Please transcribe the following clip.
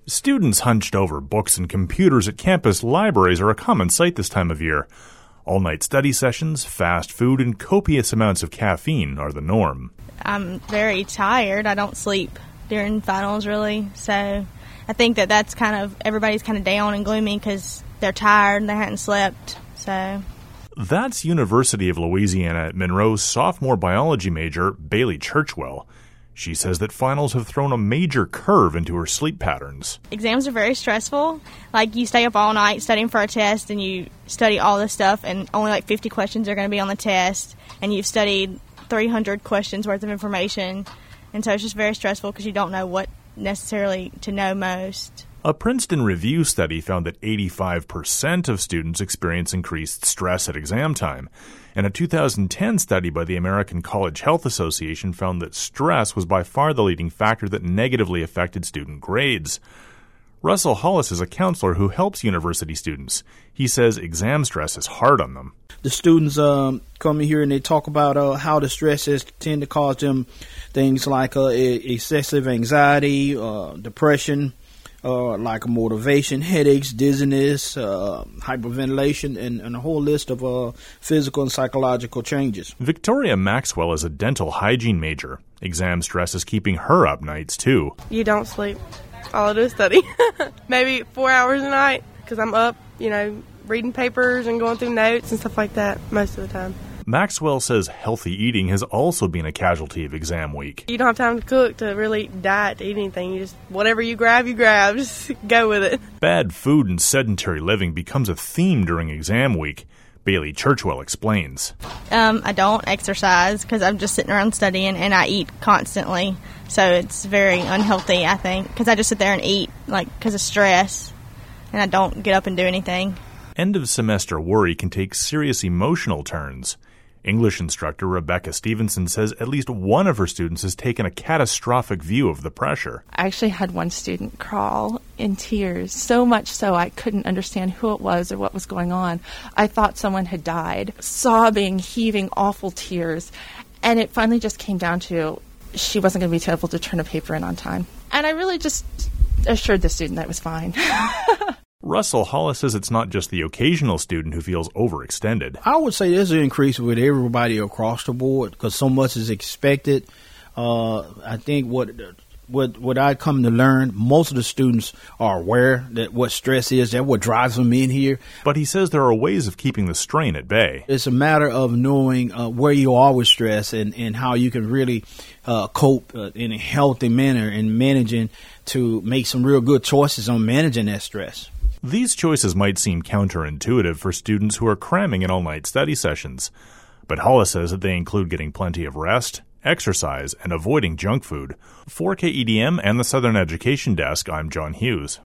Students hunched over books and computers at campus libraries are a common sight this time of year. All-night study sessions, fast food, and copious amounts of caffeine are the norm. I'm very tired. I don't sleep during finals, really. So I think that's kind of, everybody's kind of down and gloomy because they're tired and they hadn't slept. So that's University of Louisiana at Monroe's sophomore biology major, Bailey Churchwell. She says that finals have thrown a major curve into her sleep patterns. Exams are very stressful. Like, you stay up all night studying for a test, and you study all this stuff, and only like 50 questions are going to be on the test, and you've studied 300 questions worth of information. And so it's just very stressful because you don't know what necessarily to know most. A Princeton Review study found that 85% of students experience increased stress at exam time. And a 2010 study by the American College Health Association found that stress was by far the leading factor that negatively affected student grades. Russell Hollis is a counselor who helps university students. He says exam stress is hard on them. The students come in here and they talk about how the stresses tend to cause them things like excessive anxiety, depression, like motivation, headaches, dizziness, hyperventilation, and a whole list of physical and psychological changes. Victoria Maxwell is a dental hygiene major. Exam stress is keeping her up nights, too. You don't sleep. All I do is study. Maybe 4 hours a night because I'm up, reading papers and going through notes and stuff like that most of the time. Maxwell says healthy eating has also been a casualty of exam week. You don't have time to cook, to really diet, to eat anything. You just, whatever you grab. Just go with it. Bad food and sedentary living becomes a theme during exam week. Bailey Churchwell explains. I don't exercise because I'm just sitting around studying, and I eat constantly. So it's very unhealthy, I think, because I just sit there and eat, because of stress, and I don't get up and do anything. End-of-semester worry can take serious emotional turns. English instructor Rebecca Stevenson says at least one of her students has taken a catastrophic view of the pressure. I actually had one student crawl in tears, so much so I couldn't understand who it was or what was going on. I thought someone had died, sobbing, heaving awful tears, and it finally just came down to she wasn't going to be able to turn a paper in on time. And I really just assured the student that it was fine. Russell Hollis says it's not just the occasional student who feels overextended. I would say there's an increase with everybody across the board because so much is expected. I think what I come to learn, most of the students are aware that what stress is, that what drives them in here. But he says there are ways of keeping the strain at bay. It's a matter of knowing where you are with stress and how you can really cope in a healthy manner and managing to make some real good choices on managing that stress. These choices might seem counterintuitive for students who are cramming in all-night study sessions, but Hollis says that they include getting plenty of rest, exercise, and avoiding junk food. For KEDM and the Southern Education Desk, I'm John Hughes.